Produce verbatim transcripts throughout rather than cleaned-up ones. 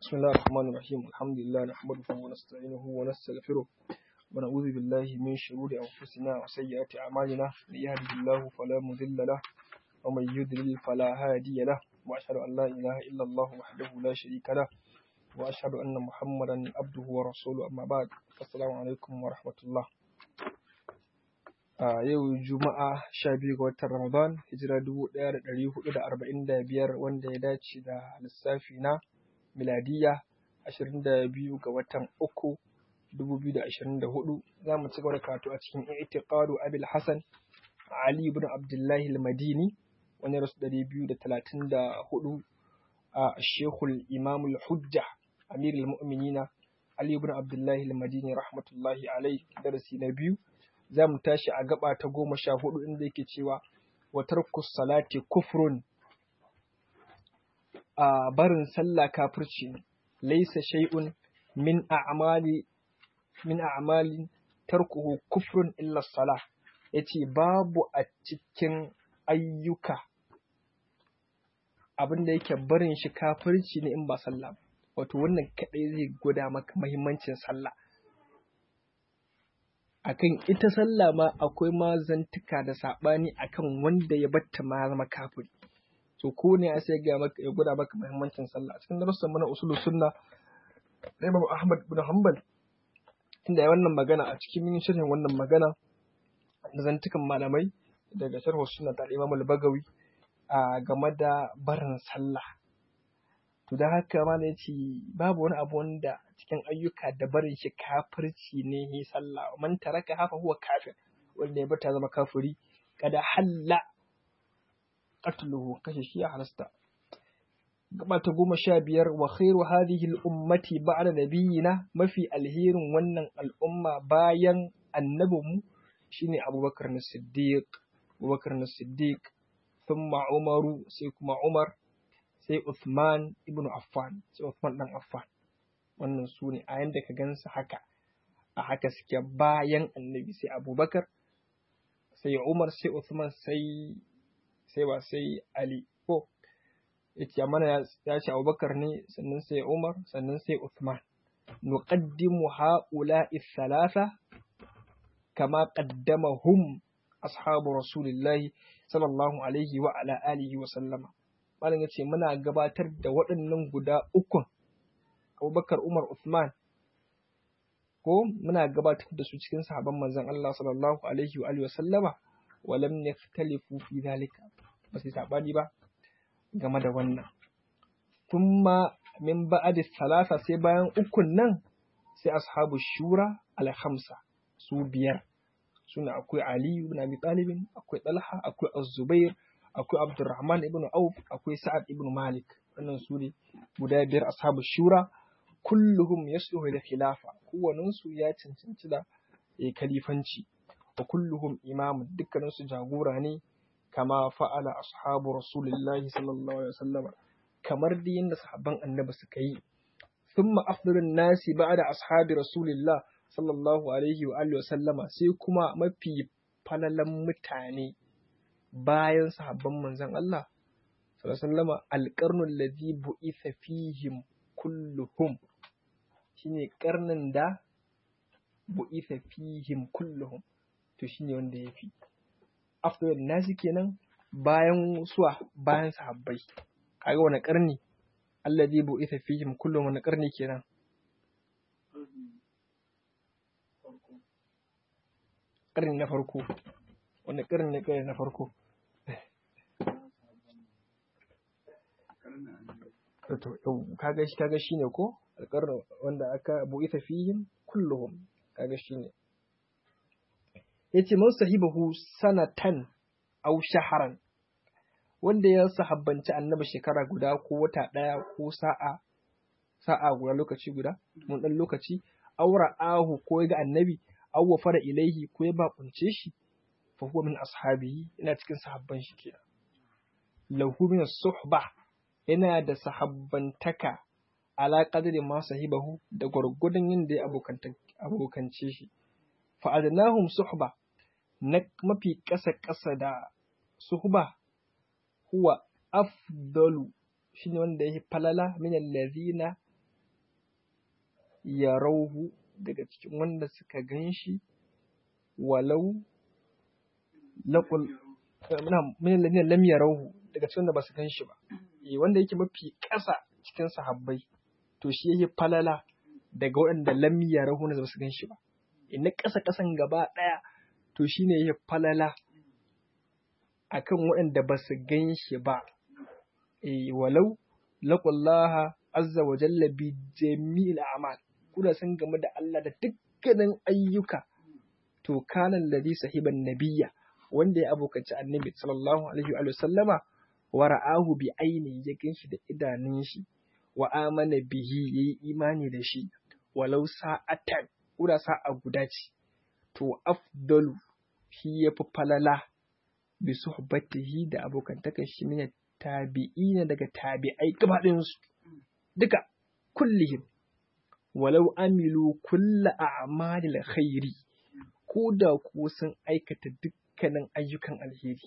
بسم الله الرحمن الرحيم الحمد لله نحمده ونستعينه ونستغفره ونعوذ بالله من شرور أنفسنا وسيئات أعمالنا من يهده الله فلا مضل له ومن يضلل فلا هادي له وأشهد أن لا إله إلا الله وحده لا شريك له وأشهد أن محمدا عبده ورسوله أما بعد السلام عليكم ورحمة الله. a yau juma'a sha biyu ga watan ramadan hijira dubu ɗaya da ɗari hudu da arba'in da biyar wanda ya dace da lissafi na miladiya ashirin da biyu ga watan uku dubu biyu da ashirin da hudu za mu ci gaba da karatu a cikin i'tiqadu abil hasan ali ibn abdullahi al-madini wani rasu ɗari biyu da talatin da hudu a shekul imamul hujja amirul mu'minina ali ibn abdullahi al-madini rahmatullahi alai darasi na biyu za mu tashi a gaba ta goma sha hudu inda yake cewa wa tarku salati kufrun, a barin sallah kafirci ne, laisa shay'un min a'mali min a'malin tarkuhu kufrun illa salah, yace babu a cikin ayyuka abin da yake barin shi kafirci ne in ba sallah. Wato wannan kadai zai gwada maka muhimmancin sallah. Akan ita sallah ma akwai mazantuka da saɓani akan wanda ya batta ma zama kafiri. So ko ne a sai ga maka ya gwada maka muhimmancin sallah. A cikin darussan mana usulu sunna na Imam Ahmad bin Hanbal inda ya wannan magana a cikin min sharhin wannan magana da zantukan malamai daga sharh sunna ta Imam al-Bagawi a game da barin sallah. To da haka ma ne ce babu wani abu wanda cikin ayyuka da barin shi kafirci ne yi sallah, man taraka hafa huwa kafir, wanda ya bata zama kafiri kada halla qatluhu, kashe shi ya halasta. Gaba ta goma sha biyar wa khairu hadhihi al-ummati ba'da nabiyina, mafi alherin wannan al'umma bayan annabinmu shine Abubakar as-Siddiq Abubakar as-Siddiq thumma Umaru, sai kuma Umar, sai Uthman ibn Affan, sai Uthman dan Affan. Wannan su ne a yanda ka gansu haka, a haka suke bayan annabi, sai Abubakar, sai Umar, sai Uthman, sai sai ba sai Ali. Ko yace mana ya ce Abubakar ne, sannan sai Umar, sannan sai Uthman. Nuqaddimu ha'ula'i thalatha kama qaddamahum ashabu rasulillahi sallallahu alaihi wa ala alihi wa sallama. Malam ya ce muna gabatar da waɗannan guda ukun, Abubakar, Umar, Uthman, ko muna gabatar da su cikin sahabban manzon Allah sallallahu alaihi wa alihi wa sallama, wa lam yaftalifu fi zalika, ba sai sabani ba game da wannan. Thumma min ba'di thalatha, sai bayan ukun nan sai ashabu shura al-khamsa, su biyar suna akwai Ali ibn Abi Talib, akwai Talha, akwai Az-Zubair, akwai Abdurrahman ibn Auf, akwai Sa'ad ibn Malik. Wannan su ne guda biyar ashabu shura, kulluhum yasluhu da khilafa, kowannen su ya cancanci da ya kalifanci, wa kulluhum imam, dukkanin su jagora ne, kama fa'ala ashabu rasulillahi sallallahu alaihi wasallam, kamar da yanda sahabban annabi suka yi. Thumma afdalun nasi ba'da ashabi rasulillah sallallahu alaihi wa alihi wasallama, sai kuma mafi falalan mutane bayan sahabban manzon Allah sallallahu alaihi wasallama, alqarnul ladhi bu'itha fihim kulluhum, shine karnin da bu'itha fihim kulluhum, to shine wanda yafi afdalun nasi kenan bayan suwa bayan sahabbai. Kaga wani karni alladhi bu'itha fihim kulluhum, wani karni kenan? Karni na farko. Wani karni ne karni na farko? To kaga shi kaga shine ko alƙarni wanda aka bu'itha fihim kulluhum, kaga shine. Yace man sahibahu sanatan aw shahran, wanda ya sahabbanci annabi shekara guda ko wata daya ko sa'a sa'a guda lokaci guda mun dan lokaci, aura ahu ko ga annabi, aw wafara ilaihi ko ya bakunce shi, fa huwa min ashabihi, ina cikin sahabban shi kenan. Lahu min suhba, yana da sahabbantaka ala qadri ma sahibahu, da gurgudun yin da ya abokance shi. Fa adnahum suhba, na mafi ƙasa ƙasa da suhba, huwa afdalu, shine wanda yake falala min allazina yarauhu daga cikin wanda suka ganshi walau laqul min alladhina lam yarauhu daga cikin wanda ba su ganshi ba eh wanda yake mafi ƙasa cikin sahabbai to shi yake falala daga waɗanda lam yarauhu ne ba su ganshi ba inna ƙasa ƙasan gaba ɗaya to shine yake falala akan waɗanda ba su ganshi ba eh walau laqullaha azza wa jalla bi jami'il a'mal kuna sun game da Allah da dukkanin ayyuka to kana alladhi sahiban nabiyya wanda ya abokanci annabi sallallahu alaihi wa sallama wa ra'ahu bi aini ya ganshi da idanun shi wa amana bihi yayi imani da shi walau sa'atan kuda sa'a guda ce to afdalu shi yafi falala bi suhbatihi da abokantakan shi ne tabi'ina daga tabi'ai gaba ɗayansu duka kullihim walau amilu kulla a'malil khairi ko da ku sun aikata dukkanin ayyukan alheri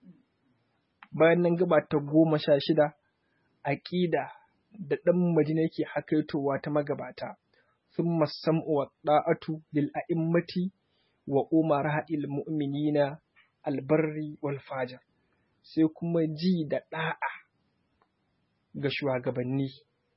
bayan nan gaba ta goma sha shida aqida da ɗan Madina yake hakaitowa ta magabata thumma sam'u wa da'atu lil a'immati wa umara'il mu'minina albarri wal fajr sai kuma ji da ɗa'a ga shugabanni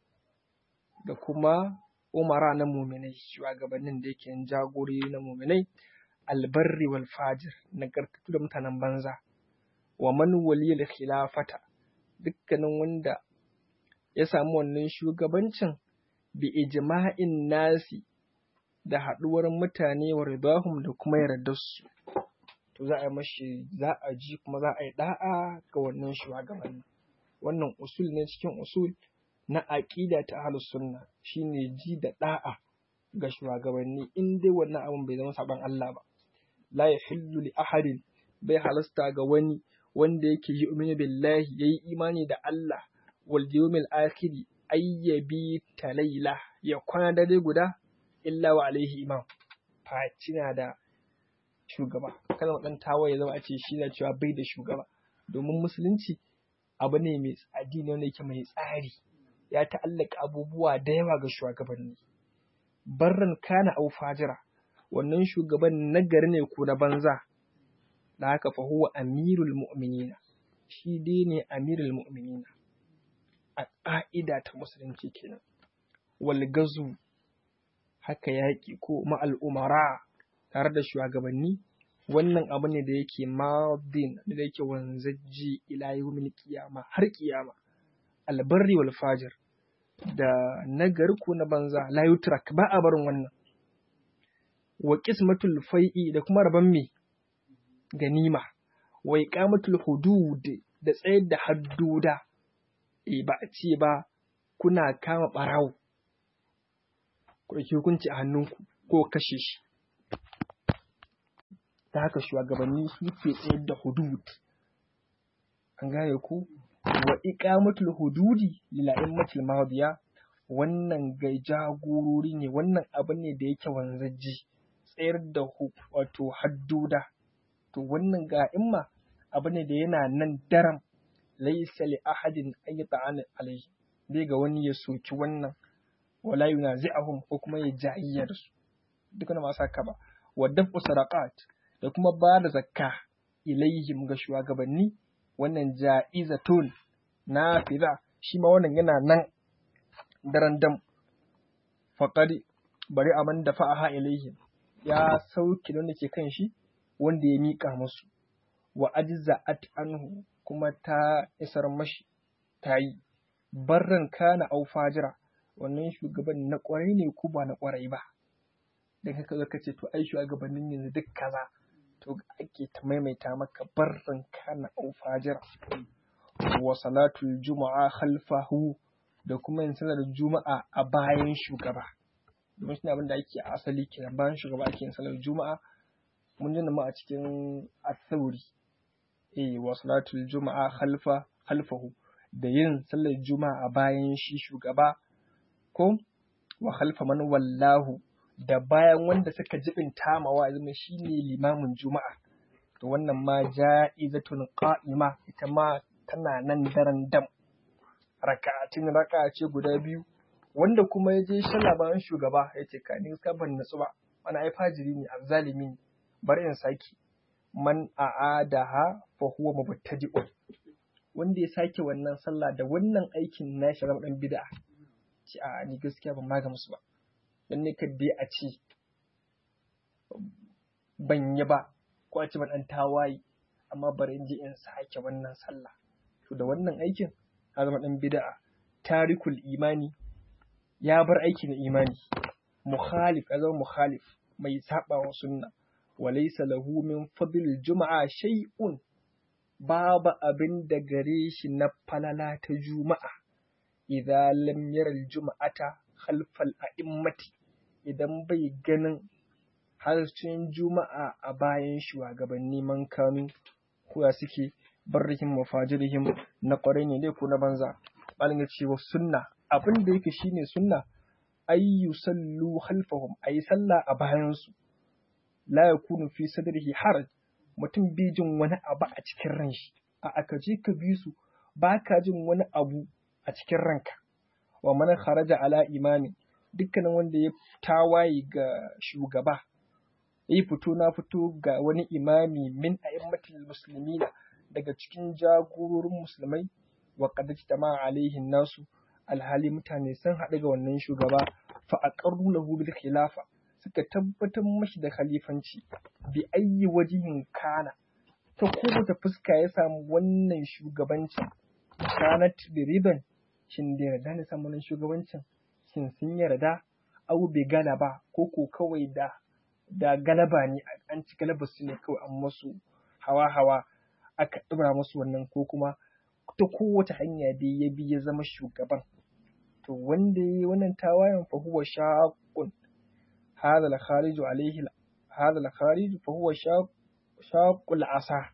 da kuma umara na muminai shugabannin da yake jagori na muminai albarri wal fajir nagartattu da mutanen banza wa man waliyal khilafata dukkanin wanda ya samu wannan shugabancin bi ijma'in nasi da haɗuwar mutane wa ridahum da kuma yardarsu to za a yi mashi za a ji kuma za a yi da'a ga wannan shugabanni wannan usul ne cikin usul na aqida ta ahlus sunna shine ji da da'a ga shugabanni in dai wannan abun bai zama saban Allah ba la yahillu li ahadin bai halasta ga wani wanda yake yu'minu billahi yayi imani da Allah wal yawmil akhir ayyabi talayla ya kwana dare guda illa wa alaihi imam fatina da shugaba kada mu dan tawaye zama a ce shi na cewa bai da shugaba domin musulunci abu ne mai addini wanda yake mai tsari ya ta'allaka abubuwa da yawa ga shugabanni barran kana au fajira wannan shugaban nagari ne ko na banza da haka fa huwa amirul mu'minina shi dai ne amirul mu'minina a ƙa'ida ta musulunci kenan wal gazu haka yaƙi ko ma'al umara tare da shugabanni wannan abu ne da yake madin da yake wanzajji ila yawmin qiyama har qiyama albarri wal fajir da nagari ko na banza la yutrak ba a barin wannan wa qismatul fai'i da kuma rabon me ganima wa iqamatul hudud da tsayar da hadduda e ba a ce ba kuna kama barawo ku ɗauki hukunci a hannunku ko kashe shi ta haka shugabanni suke tsayar da hudud an gane ku wa iqamatul hududi lil a'immatil madiya wannan ga jagorori ne wannan abu ne da yake wanzaji tsayar da wato hadduda to wannan ga imma abu ne da yana nan daram laysa li ahadin ayyatan alayhi bai ga wani ya soki wannan wala yunazi'ahum ko kuma ya jayyar su duka na masu haka ba wa dafu sadaqat da kuma ba da zakka ilayhim ga shugabanni wannan ja'izatun nafiza shi ma wannan yana nan daren dam faqad bari aman da fa'aha ilayhim ya sauki wanda ke kan shi wanda ya mika musu wa ajza'at anhu kuma ta isar mashi tayi barran kana au fajira wannan shugaban na kwarai ne ko ba na kwarai ba dan haka zaka ce to ai shugabannin yanzu duk kaza to ake ta maimaita maka barran kana au fajira wa salatul juma'a khalfahu da kuma yin salar juma'a a bayan shugaba domin shi abin da ake a asali kenan bayan shugaba ake yin salar juma'a mun ji mu a cikin at-tawri eh wa salatul juma'a khalfa khalfahu da yin salar juma'a a bayan shi shugaba ko wa khalfa man wallahu da bayan wanda suka jibinta ma wa zama shine limamin juma'a to wannan ma ja'izatun qa'ima ita ma tana nan daren dam raka'atin raka'a ce guda biyu wanda kuma ya je sallah bayan shugaba ya ce ka ni ka ban natsu ba wani ai fajiri ne azzalimi ne bari in saki man a'adaha fa huwa mubtadi'un wanda ya sake wannan sallah da wannan aikin nashi zama dan bid'a ce a ni gaskiya ban maga musu ba dan ne kadai a ce ban yi ba ko a ce ban dan tawayi amma bari in je in sake wannan sallah to da wannan aikin ya zama dan bid'a tarikul imani ya bar aiki na imani mukhalif ya zama mukhalif mai saba wa sunna walaysa lahu min fadlil juma'a shay'un babu abin da gare shi na falala ta juma'a idza lam yara juma'ata khalfal a'immati idan bai ganin harshen juma'a a bayan shugabanni man kanu kuya suke barrihim wa fajirihim na kwarai ne dai ko na banza malin ya ce wa sunna abin da yake shine sunna ayyu sallu khalfahum ayi sallah a bayan su la yakunu fi sadrihi haraj mutum bai jin wani abu a cikin ran shi a aka je ka bi su baka jin wani abu a cikin ranka wa man kharaja ala imani dukkanin wanda ya tawaye ga shugaba yi fito na fito ga wani imami min a'immatil muslimina daga cikin jagororin musulmai wa qad ijtama'a alaihi nasu alhali mutane sun haɗu ga wannan shugaba fa aqarru lahu bil khilafa suka tabbatar mashi da khalifanci bi ayyi wajihin kana ta kowace fuska ya samu wannan shugabancin kanat bi riban shin da yarda ne samu wannan shugabancin shin sun yarda au bi galaba ko ko kawai da da galaba ne an ci galaba su ne kawai an masu hawa hawa aka dubra musu wannan ko kuma ta kowace hanya dai ya bi ya zama shugaban to wanda yayi wannan tawayan fa huwa shaqun hadha al-kharij alayhi hadha al-kharij fa huwa shaqul asa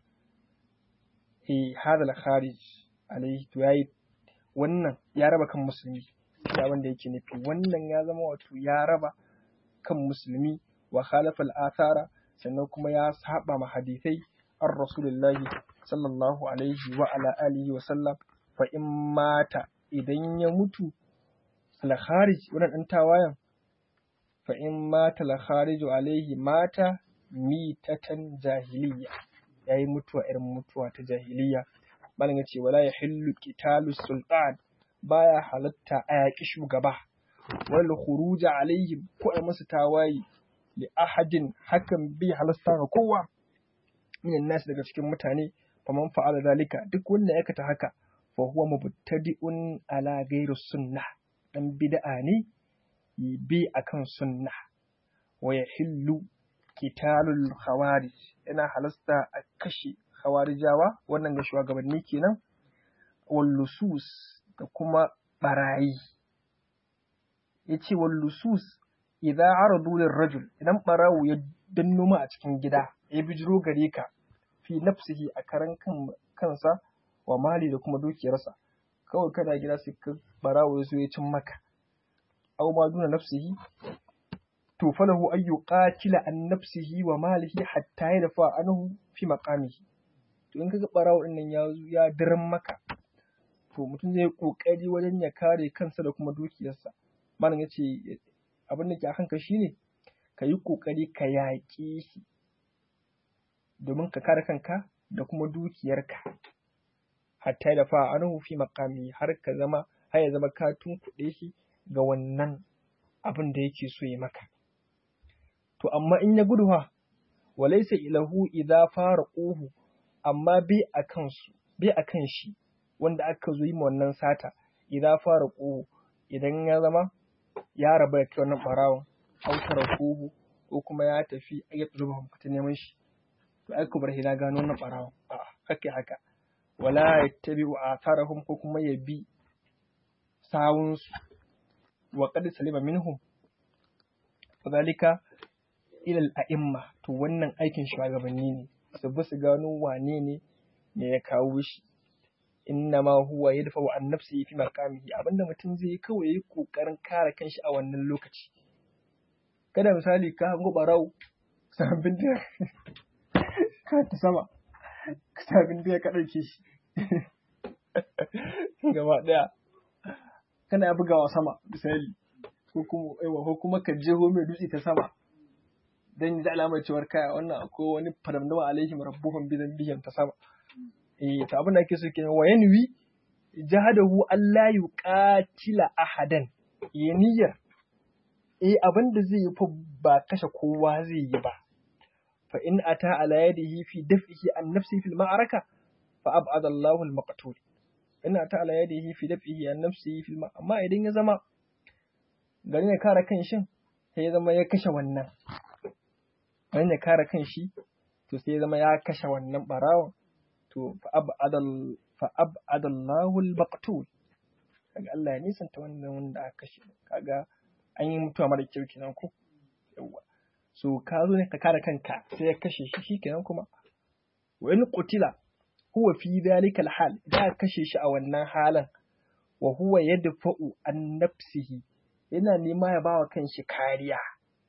eh hadha al-kharij alayhi to yayi wannan ya raba kan musulmi ya wanda yake nufi wannan ya zama wato ya raba kan musulmi wa khalafa al-athara sannan kuma ya saba ma hadisai ar rasulullahi sallallahu alaihi wa ala alihi wa sallam fa in mata idan ya mutu al-kharij wannan dan tawayan fa in mata al-kharij alaihi mata mitatan jahiliya yayi mutuwa irin mutuwa ta jahiliya malan yace wala yahillu qitalu sultan baya halatta a yaki shugaba wal khuruj alaihi ko a musu tawayi li ahadin hakan bi halasta ga kowa minan nas daga cikin mutane faman fa'ala zalika duk wanda ya aikata haka fa huwa mubtadi'un ala ghairi sunnah dan bid'a ne bi akan sunna wa yahillu qitalul khawarij yana halasta a kashe khawarijawa wannan ga shugabanni kenan wal lusus da kuma barayi yace wal lusus idza aradu lir rajul idan barawo ya danno ma a cikin gida ya bijiro gare ka fi nafsihi a karan kan kansa wa mali da kuma dukiyarsa kawai kana gida sai ka barawo ya zo ya cin maka aw ma duna nafsihi to falahu ay yuqatila an nafsihi wa malihi hatta yadfa anhu fi maqamihi to in kaga barawo din nan ya ya diran maka to mutum zai kokari wajen ya kare kansa da kuma dukiyarsa malam yace abin da ke akan ka shine ka yi kokari ka yaƙi shi domin ka kare kanka da kuma dukiyarka hatta da fa anhu fi maqami har ka zama har ya zama ka tunkuɗe shi ga wannan abin da yake so ya maka to amma in ya gudu ha walaysa ilahu idza faraquhu amma bi akan su bi akan shi wanda aka zo yi ma wannan sata idza faraquhu idan ya zama ya raba kai wannan barawon autara kuhu ko kuma ya tafi ya zuba ta neman shi to ai ku bar hila gano wannan barawon a haka haka wala yattabi'u atharahum ko kuma ya bi sawun su wa qad salima minhum fadhalika ila al-a'imma to wannan aikin shugabanni ne su bi su gano wane ne ne ya kawo shi inna ma huwa yadfa'u an nafsihi fi maqamihi abinda mutum zai yi kawai yi kokarin kare kanshi a wannan lokaci kada misali ka hango barau sabin da ka ta sama sabin da ka dauke shi gaba daya kana bugawa sama misali ko kuma aiwa ko kuma ka jeho mai dutse ta sama dan da alamar cewar kaya wannan akwai wani faramdama alaihim rabbuhum bi dhanbihim ta sama eh to abin da ake so kenan wa yanwi jahadahu Allah yuqatila ahadan ya niyyar eh abin da zai yi fa ba kashe kowa zai yi ba fa in ata ala yadihi fi daf'ihi an nafsi fil ma'araka fa ab'ada Allahu al-maqtul in ata ala yadihi fi daf'ihi an nafsi fil ma'araka amma idan ya zama gari ne kare kan shin sai ya zama ya kashe wannan gari ne kare kan shi to sai ya zama ya kashe wannan barawon to fa ab'ada fa ab'ada Allahu al-maqtul kaga Allah ya nisanta wannan wanda aka kashe kaga an yi mutuwa mara kyau kenan ko yawa so ka zo ne ka kare kanka sai ya kashe shi shikenan kuma wa in qutila huwa fi dhalika alhal idan aka kashe shi a wannan halan wa huwa yadfa'u an nafsihi yana nema ya bawa kanshi kariya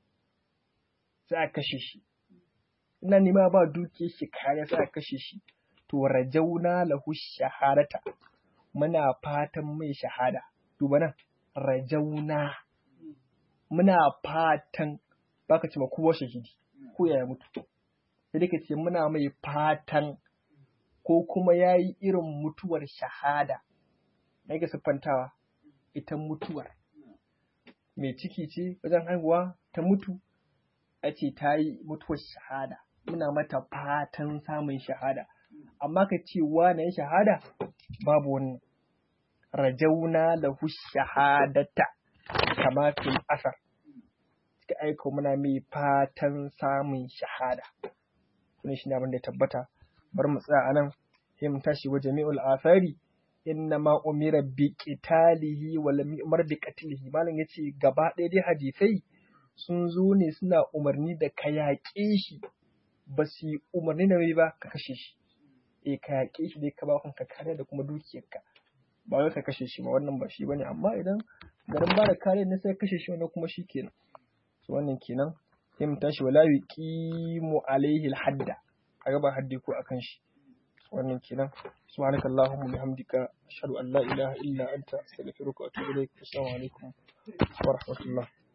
sai aka kashe shi ina nema ya ba dukiyar shi kariya sai aka kashe shi to rajauna lahu shahadata muna fatan mai shahada duba nan rajauna muna fatan baka ce ma kowa shahidi ko ya mutu sai dai ka ce muna mai fatan ko kuma yayi irin mutuwar shahada me ga siffantawa ita mutuwar mai ciki ce wajen haihuwa ta mutu a ce ta yi mutuwar shahada muna mata fatan samun shahada amma ka ce wane shahada babu wannan rajauna lahu shahadata kama fil asar suka aika muna mai fatan samun shahada wannan shine abin da ya tabbata bar mu tsaya anan sai mu tashi wa jami'ul athari inna ma umira bi qitalihi wa lam yumar bi qatlihi malam yace gaba ɗaya dai hadisai sun zo ne suna umarni da ka yaƙe shi ba su yi umarni da mai ba ka kashe shi eh ka yaƙe shi dai ka ba kanka kare da kuma dukiyarka ba wai ka kashe shi ba wannan ba shi bane amma idan garin ba da kare ne sai kashe shi wannan kuma shikenan so wannan kenan sai mu tashi wala yuqimu alaihi alhadda kaga ba haddi ko akan shi wannan kenan subhanakallahumma bihamdika ashhadu an la ilaha illa anta astaghfiruka wa atubu ilaik assalamu alaikum wa rahmatullah